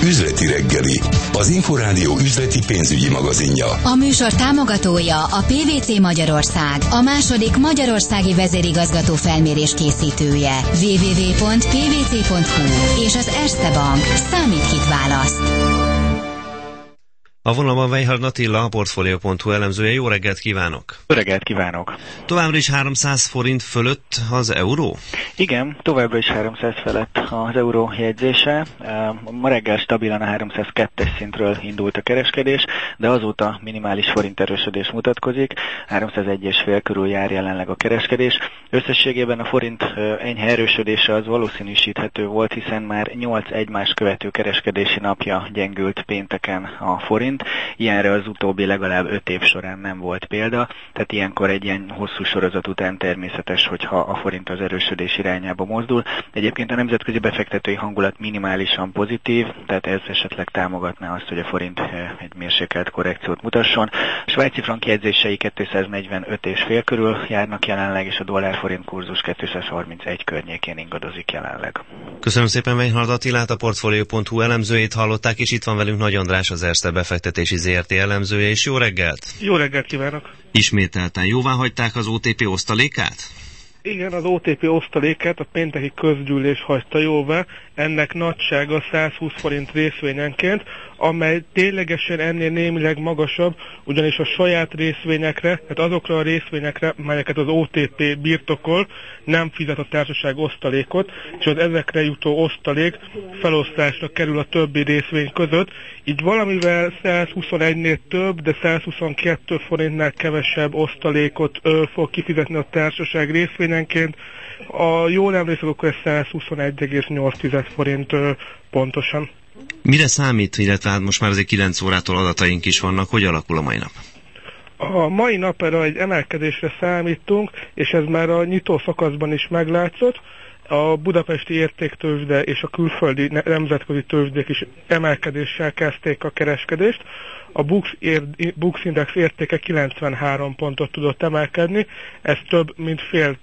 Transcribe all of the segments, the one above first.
Üzleti reggeli, az Inforádió üzleti pénzügyi magazinja. A műsor támogatója a PwC Magyarország, a második magyarországi vezérigazgató felmérés készítője. www.pwc.hu és az Erste Bank. Számít, kit választ. A vonalban Weinhard Attila, a Portfolio.hu elemzője. Jó reggelt kívánok! Jó reggelt kívánok! Továbbra is 300 forint fölött az euró? Igen, továbbra is 300 felett az euró jegyzése. Ma reggel stabilan a 302-es szintről indult a kereskedés, de azóta minimális forint erősödés mutatkozik. 301,5 körül jár jelenleg a kereskedés. Összességében a forint enyhe erősödése az valószínűsíthető volt, hiszen már 8 egymást követő kereskedési napja gyengült pénteken a forint. Ilyenre az utóbbi legalább 5 év során nem volt példa, tehát ilyenkor egy ilyen hosszú sorozat után természetes, hogyha a forint az erősödés irányába mozdul. Egyébként a nemzetközi befektetői hangulat minimálisan pozitív, tehát ez esetleg támogatná azt, hogy a forint egy mérsékelt korrekciót mutasson. A svájci frank jegyzései 245,5 körül járnak jelenleg, és a dollár-forint kurzus 231 környékén ingadozik jelenleg. Köszönöm szépen Weinhard Attilát, a Portfolio.hu elemzőjét hallották, és itt van velünk Nagy András, az Erste befektetési ZRT elemzője, és jó reggelt! Jó reggelt kívánok! Ismételten jóvá hagyták az OTP osztalékát? Igen, az OTP osztalékát a pénteki közgyűlés hagyta jóvá, ennek nagysága 120 forint részvényenként, amely ténylegesen ennél némileg magasabb, ugyanis a saját részvényekre, tehát azokra a részvényekre, melyeket az OTP birtokol, nem fizet a társaság osztalékot, és az ezekre jutó osztalék felosztásra kerül a többi részvény között, így valamivel 121-nél több, de 122 forintnál kevesebb osztalékot fog kifizetni a társaság részvényenként. Jól emlékszem, akkor ez 121,8 forint pontosan. Mire számít, illetve hát most már azért 9 órától adataink is vannak, hogy alakul a mai nap? A mai napra egy emelkedésre számítunk, és ez már a nyitó szakaszban is meglátszott. A budapesti értéktőzsde és a külföldi nemzetközi tőzsdék is emelkedéssel kezdték a kereskedést. A Bux Index értéke 93 pontot tudott emelkedni, ez több mint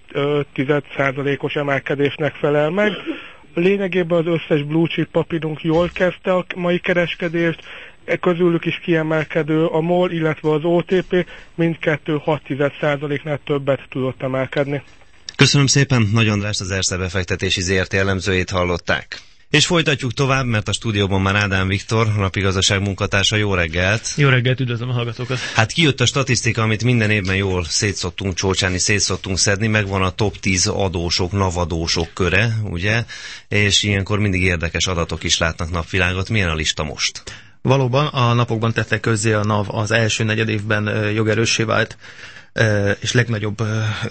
0,5% emelkedésnek felel meg. Lényegében az összes blue chip papírunk jól kezdte a mai kereskedést, közülük is kiemelkedő a MOL, illetve az OTP mindkettő 0,6%-nál többet tudott emelkedni. Köszönöm szépen, Nagy András, az Erste befektetési ZRT elemzőjét hallották. És folytatjuk tovább, mert a stúdióban már Ádám Viktor, a napigazdaság munkatársa. Jó reggelt! Jó reggelt, üdvözlöm a hallgatókat! Hát kijött a statisztika, amit minden évben jól szétszoktunk csócsálni, szétszoktunk szedni, megvan a top 10 adósok, NAV-adósok köre, ugye? És ilyenkor mindig érdekes adatok is látnak napvilágot. Milyen a lista most? Valóban a napokban tette közzé a NAV az első negyedévben jogerőssé vált és legnagyobb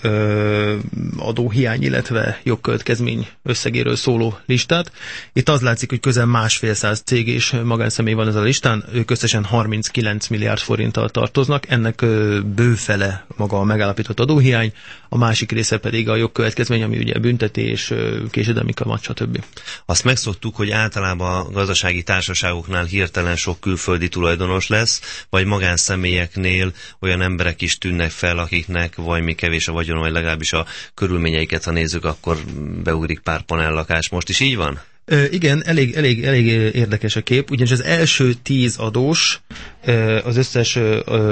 adóhiány, illetve jogkövetkezmény összegéről szóló listát. Itt az látszik, hogy közel 150 cég és magánszemély van ez a listán, ők összesen 39 milliárd forinttal tartoznak, ennek bőfele maga a megállapított adóhiány, a másik része pedig a jogkövetkezmény, ami ugye büntetés, késedelmi kamat, stb. Azt megszoktuk, hogy általában a gazdasági társaságoknál hirtelen sok külföldi tulajdonos lesz, vagy magánszemélyeknél olyan emberek is tűnnek fel, akiknek valami kevés a vagyon, vagy legalábbis a körülményeiket, ha nézzük, akkor beugrik pár panellakás. Most is így van? Igen, elég érdekes a kép, ugyanis az első 10 adós az összes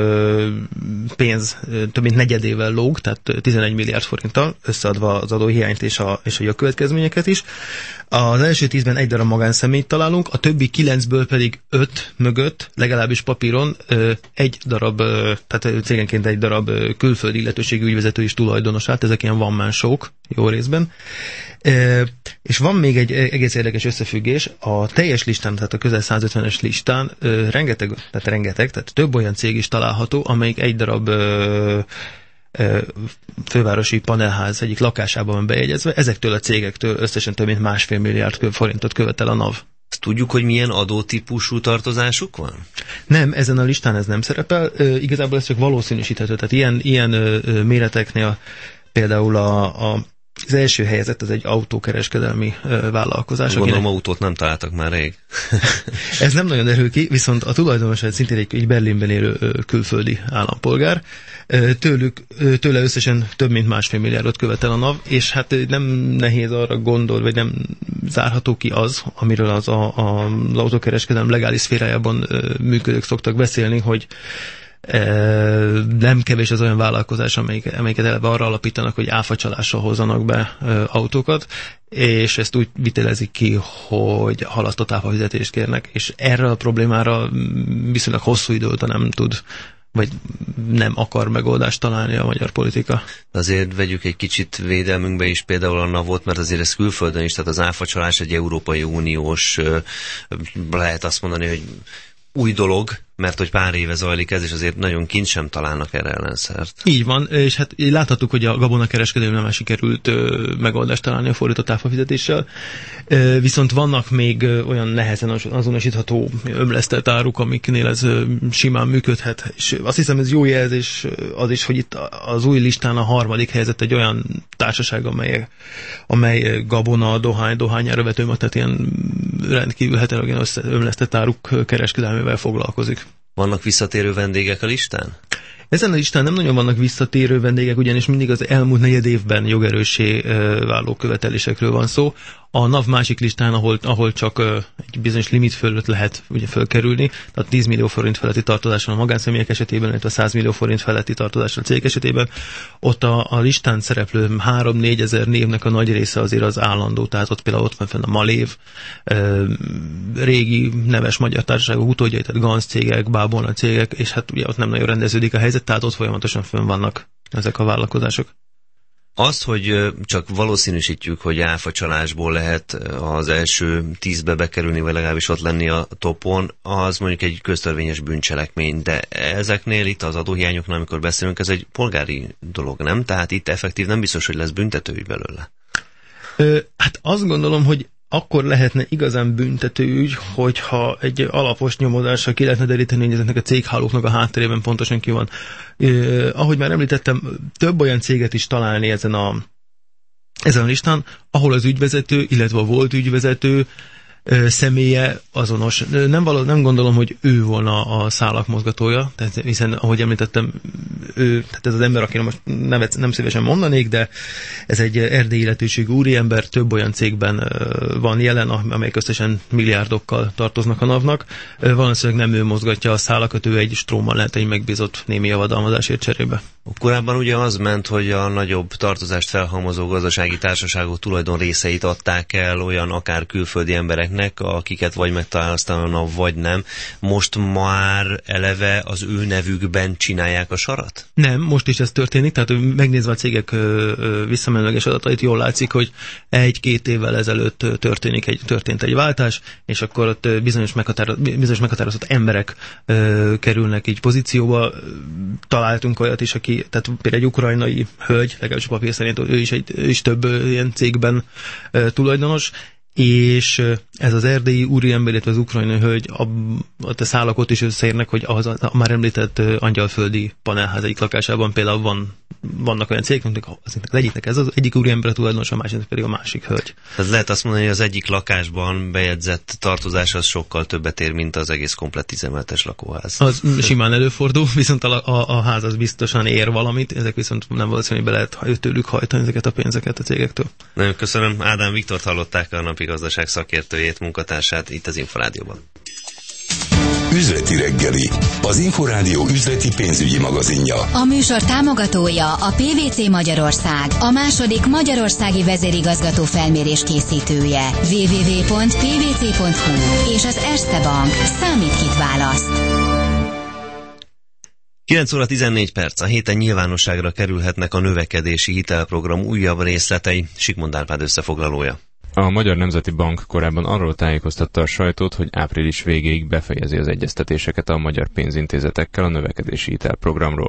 pénz több mint negyedével lóg, tehát 11 milliárd forinttal, összeadva az adóhiányt és a jogkövetkezményeket is. Az első 10-ben egy darab magánszemélyt találunk, a többi 9-ből pedig 5 mögött, legalábbis papíron egy darab, tehát cégenként egy darab külföldi illetőségű ügyvezető is tulajdonosát, ezek ilyen one-man-show-k jó részben. És van még egy egész érdekes összefüggés, a teljes listán, tehát a közel 150-es listán tehát több olyan cég is található, amelyik egy darab fővárosi panelház egyik lakásában van bejegyezve, ezektől a cégektől összesen több mint 1,5 milliárd forintot követel a NAV. Tudjuk, hogy milyen adótípusú tartozásuk van? Nem, ezen a listán ez nem szerepel, igazából ez csak valószínűsíthető, tehát ilyen méreteknél például a Az első helyezett az egy autókereskedelmi vállalkozás. Gondolom autót nem találtak már rég. Ez nem nagyon derül ki, viszont a tulajdonos szintén egy Berlinben élő külföldi állampolgár. Tőle összesen több mint 1,5 milliárdot követel a NAV, és hát nem nehéz arra gondol, vagy nem zárható ki az, amiről az autókereskedelem legális szférájában működők szoktak beszélni, hogy nem kevés az olyan vállalkozás, amelyiket eleve arra alapítanak, hogy áfacsalással hozzanak be autókat, és ezt úgy vitelezik ki, hogy halasztott áfafizetést kérnek, és erre a problémára viszonylag hosszú idő óta nem tud, vagy nem akar megoldást találni a magyar politika. Azért vegyük egy kicsit védelmünkbe is például a NAV-ot, mert azért ez külföldön is, tehát az áfacsalás egy Európai Uniós, lehet azt mondani, hogy új dolog, mert hogy pár éve zajlik ez, és azért nagyon kint sem találnak erre ellenszert. Így van, és hát láthattuk, hogy a gabonakereskedelem nem sikerült megoldást találni a fordított áfafizetéssel, viszont vannak még olyan nehezen azonosítható ömlesztett áruk, amiknél ez simán működhet, és azt hiszem ez jó jelzés az is, hogy itt az új listán a 3. helyezett egy olyan társaság, amely gabona, dohányára vetőmag, tehát ilyen rendkívül heterogén ömlesztett áruk kereskedelmével foglalkozik. Vannak visszatérő vendégek a listán? Ezen a listán nem nagyon vannak visszatérő vendégek, ugyanis mindig az elmúlt 4 évben jogerőssé váló követelésekről van szó. A NAV másik listán, ahol csak egy bizonyos limit fölött lehet ugye fölkerülni, tehát 10 millió forint feletti tartozással a magánszemélyek esetében, illetve 100 millió forint feletti tartozással a cég esetében, ott a listán szereplő 3-4 ezer névnek a nagy része azért az állandó, tehát ott például ott van fenn a Malév, régi neves magyar társaságok utódjai, tehát Ganz cégek, Bábolna cégek, és hát ugye ott nem nagyon rendeződik a helyzet, tehát ott folyamatosan fönn vannak ezek a vállalkozások. Azt, hogy csak valószínűsítjük, hogy áfacsalásból lehet az első 10-be bekerülni, vagy legalábbis ott lenni a topon, az mondjuk egy köztörvényes bűncselekmény, de ezeknél itt az adóhiányoknál, amikor beszélünk, ez egy polgári dolog, nem? Tehát itt effektív nem biztos, hogy lesz büntetőügy belőle. Hát azt gondolom, hogy akkor lehetne igazán büntetőügy, hogyha egy alapos nyomozással ki lehetne deríteni, hogy ezeknek a céghálóknak a hátterében pontosan ki van. Ahogy már említettem, több olyan céget is találni ezen a listán, ahol az ügyvezető, illetve a volt ügyvezető személye azonos. Nem gondolom, hogy ő volna a szálak mozgatója, tehát hiszen, ahogy említettem, tehát ez az ember, akire most nevet nem szívesen mondanék, de ez egy erdélyi illetőségű úriember, több olyan cégben van jelen, amelyek összesen milliárdokkal tartoznak a NAV-nak. Valószínűleg nem ő mozgatja a szálakat, ő egy strómmal lehet egy megbízott némi javadalmazásért cserébe. Korábban ugye az ment, hogy a nagyobb tartozást felhalmozó gazdasági társaságok tulajdon részeit adták el olyan akár külföldi embereknek, akiket vagy megtalál aztán a vagy nem. Most már eleve az ő nevükben csinálják a sarat? Nem, most is ez történik, tehát megnézve a cégek visszamenőleges adatait, jól látszik, hogy 1-2 évvel ezelőtt történt egy váltás, és akkor ott bizonyos meghatározott emberek kerülnek így pozícióba. Találtunk olyat is, aki, tehát például egy ukrajnai hölgy, legalábbis a papír szerint ő is több ilyen cégben tulajdonos, és ez az erdélyi úriember, illetve az ukrajnai hölgy, a szálak is összeérnek, hogy az a már említett angyalföldi panelház egyik lakásában például vannak olyan cégek, az egyiknek ez az egyik úriember tulajdonos, a másiknak pedig a másik hölgy. Tehát lehet azt mondani, hogy az egyik lakásban bejegyzett tartozás az sokkal többet ér, mint az egész komplett 10 emeletes lakóház. Az simán előfordul, viszont a ház az biztosan ér valamit, ezek viszont nem valószínű, hogy be lehet tőlük hajtani ezeket a pénzeket a cégektől. Nagyon köszönöm. Ádám Viktort hallották, a napi gazdaság szakértőjét, munkatársát itt az Inforádióban. Üzleti reggeli, az Inforádió üzleti pénzügyi magazinja. A műsor támogatója a PwC Magyarország, a második magyarországi vezérigazgató felmérés készítője. www.pwc.hu és az Erste Bank. Számít, kit választ. 9 óra 14 perc. A héten nyilvánosságra kerülhetnek a növekedési hitelprogram újabb részletei. Sikmond Árpád összefoglalója. A Magyar Nemzeti Bank korábban arról tájékoztatta a sajtót, hogy április végéig befejezi az egyeztetéseket a magyar pénzintézetekkel a növekedési hitelprogramról.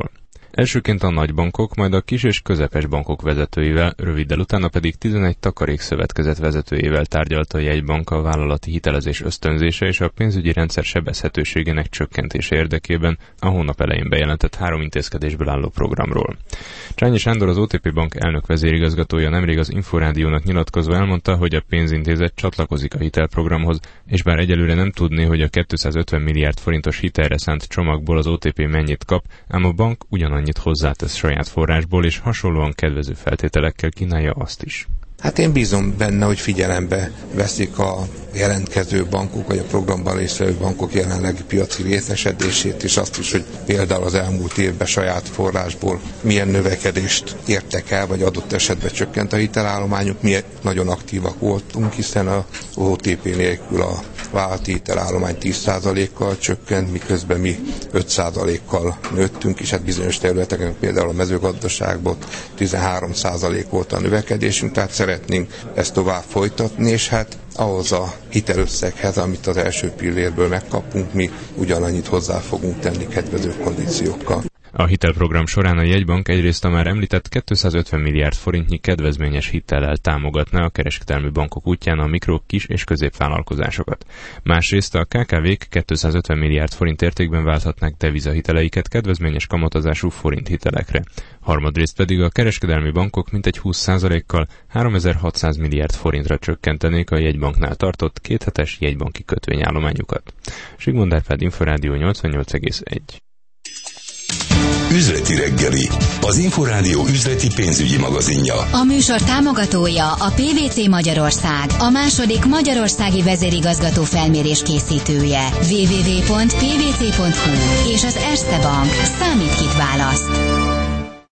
Elsőként a nagybankok, majd a kis és közepes bankok vezetőivel, röviddel utána pedig 11 takarékszövetkezet vezetőjével tárgyalta a jegybank a vállalati hitelezés ösztönzése és a pénzügyi rendszer sebezhetőségének csökkentése érdekében a hónap elején bejelentett 3 intézkedésből álló programról. Csányi Sándor, az OTP Bank elnök vezérigazgatója nemrég az Inforádiónak nyilatkozva elmondta, hogy a pénzintézet csatlakozik a hitelprogramhoz, és bár egyelőre nem tudni, hogy a 250 milliárd forintos hitelre szánt csomagból az OTP mennyit kap, ám a bank ugyanannyit hozzátesz saját forrásból, és hasonlóan kedvező feltételekkel kínálja azt is. Hát én bízom benne, hogy figyelembe veszik a jelentkező bankok, vagy a programban résztvevő bankok jelenlegi piaci részesedését, és azt is, hogy például az elmúlt évben saját forrásból milyen növekedést értek el, vagy adott esetben csökkent a hitelállományuk. Mi nagyon aktívak voltunk, hiszen a OTP nélkül a vállalati hitelállomány 10%-kal csökkent, miközben mi 5%-kal nőttünk, és hát bizonyos területeken, például a mezőgazdaságban 13% volt a növekedésünk, tehát szeretnénk ezt tovább folytatni, és hát ahhoz a hitelösszeghez, amit az első pillérből megkapunk, mi ugyanannyit hozzá fogunk tenni kedvező kondíciókkal. A hitelprogram során a jegybank egyrészt a már említett 250 milliárd forintnyi kedvezményes hitellel támogatná a kereskedelmi bankok útján a mikro, kis és középvállalkozásokat. Másrészt a KKV-k 250 milliárd forint értékben válthatnák devizahiteleiket kedvezményes kamatozású forint hitelekre. Harmadrészt pedig a kereskedelmi bankok mintegy 20%-kal 3600 milliárd forintra csökkentenék a jegybanknál tartott 2 hetes jegybanki kötvényállományukat. Zsigmond Árpád, Inforádió 88,1. Üzleti reggeli, az Inforádió üzleti pénzügyi magazinja. A műsor támogatója a PwC Magyarország, a második magyarországi vezérigazgató felmérés készítője. www.pwc.hu és az Erste Bank. Számít, kit választ.